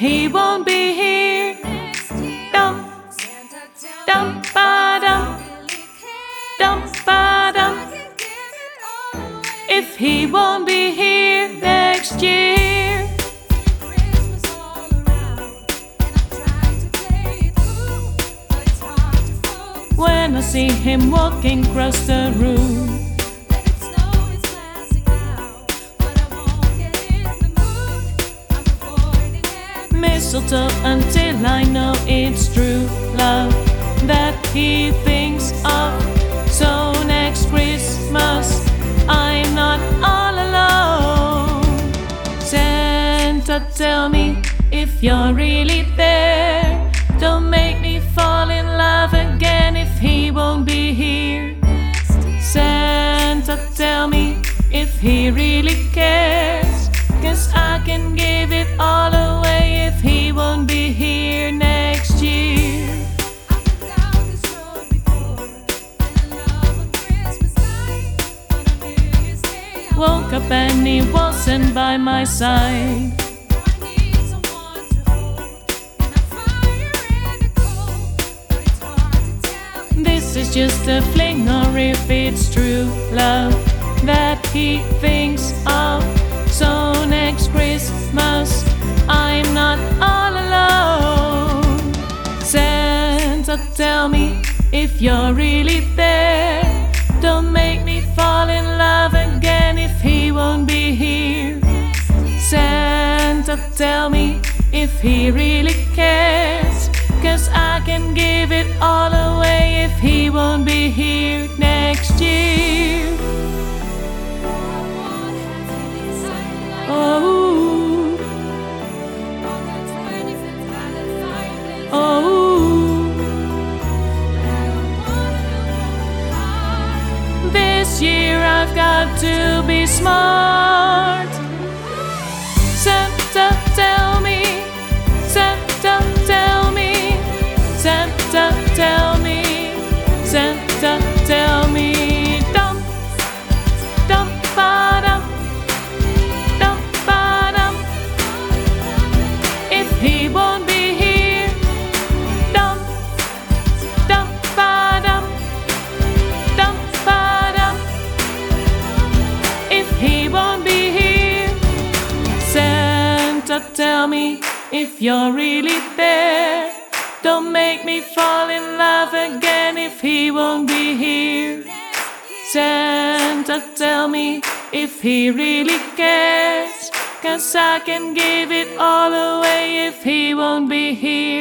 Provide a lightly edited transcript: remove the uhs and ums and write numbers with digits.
he won't be here. Dum, dum, ba dum, dum, ba dum. If he won't be here next year. When I see him walking across the room, mistletoe until I know it's true love that he thinks of. So next Christmas I'm not all alone. Santa, tell me if you're really there. Don't make me fall in love again if he won't be here. Santa, tell me if he really cares, 'cause I can give it all away if he won't be here next year. Woke up and he wasn't by my side. This is just a fling, or if it's true love that he thinks of. So next Christmas I'm not all alone. Santa, tell me if you're really there. Don't make me fall in love again if he won't be here. Santa, tell me if he really cares, 'cause I can give it all away if he won't be here next year. Oh, oh, this year I've got to be smart. Santa, tell me, Santa, tell me, Santa, tell me, Santa, tell me. Dum, dum, ba dum, dum, ba dum. If he won't be here. Dum, dum, ba dum, dum, ba dum. If he won't be here. Santa, tell me if you're really there. Don't make me fall in love again if he won't be here. Santa, tell me if he really cares, 'cause I can give it all away if he won't be here.